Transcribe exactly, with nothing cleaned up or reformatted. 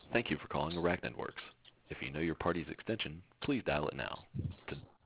Thank you for calling ArachnidWorks. If you know your party's extension, please dial it now. To